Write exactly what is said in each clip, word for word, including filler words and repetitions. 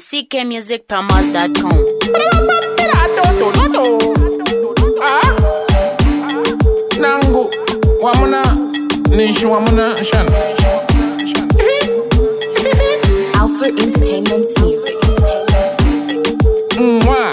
c k music promos dot com. Ah, Nangu, wamuna, nishu wamuna shan. Alpha Entertainment's music. Mwah.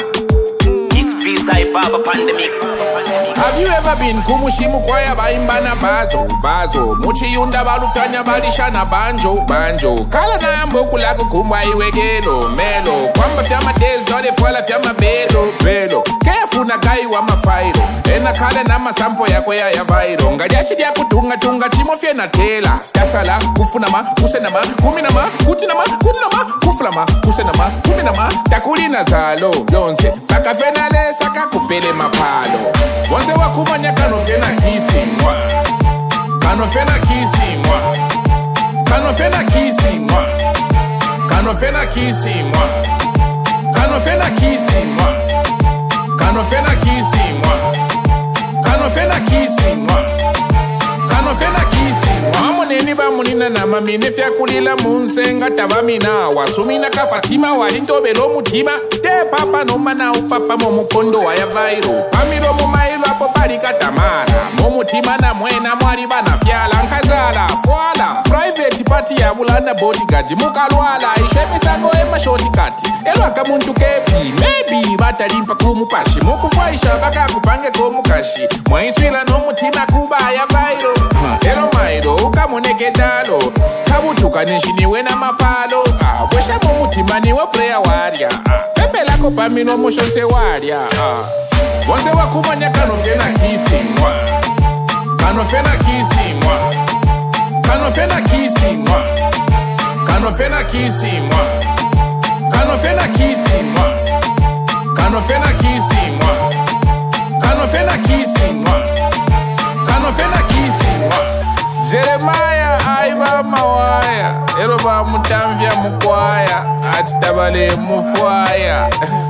Baba Pandemic. Have you ever been kumushimu kwaya baimbana bazo bazo muchiyunda balufanya balishana banjo banjo kala nambo kulako kumba iwegelo melo kwamba fyama dezole fwala fyama belo belo kefuna gai wa mafairo ena kala na masampo yako ya ya vairo ngajashi ya kutunga tunga chimo fye na tela stasala kufuna ma kusena ma kumina ma kutina ma kutina ma kufula ma kusena ma kumina ma takuli na zalo yonse paka fenale saka kupele mapalo wonse wakumanya kano fena kisi mwa kano fena kisi mwa kano fena kisi mwa kano fena kisi mwa kano fena kisi mwa kano fena kisi mwa kano fena kisi mwa kano fena kisi mwa amoneni bamunina na mamine fya kulila munsenga tabamina wasumina ka Fatima walintobelo mutima te papa no mana upapa mo mukondo wa ya vairo pamiro mu mailo apo bali katamara mo mutima na mwena mwali bana fyala nkazala fwala private party ya bulanda bodyguard mukalwala ishemisango ema shortcut elo akamuntu kepi maybe batalimpa kumupashi mukufaisha baka kupange ko mukashi mwaiswila no mutima kuba ya vairo elo mairo ukamuneke dalo kabutuka nishiniwe na mapalo ah bwesha mu mutima niwe player warya ah pepe lako pamino mushose warya ah wonse wakumanya kano fena kisi mwa kano fena kisi mwa kano fena kisi mwa kano fena kisi mwa kano fena kisi mwa kano fena kisi mwa kano fena kisi mwa kano fena kisi mwa Jeremiah aiba mawaya ero ba mutamvya mukwaya atitabale mufwaya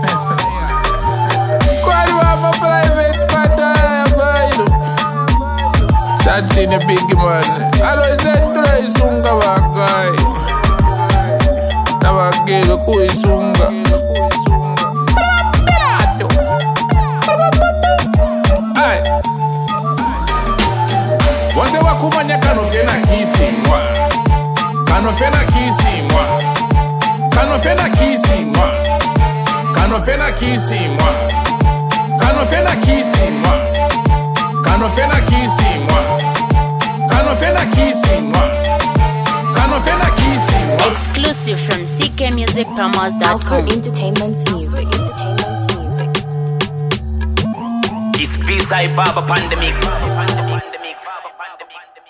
kwali wa private party ya vailo Chachine big man alo zentra isunga bakai tabagelo kuisunga ai wonse wakumanya kano fena kisi mwa kano fena kisi mwa kano fena kisi mwa kano fena kisi mwa kano fena kisi mwa kano fena kisi mwa kano fena kisi mwa kano fena kisi mwa Exclusive from c k music promos dot Alpha com. Entertainment's music. Entertainment's music. It's Baba Pandemic.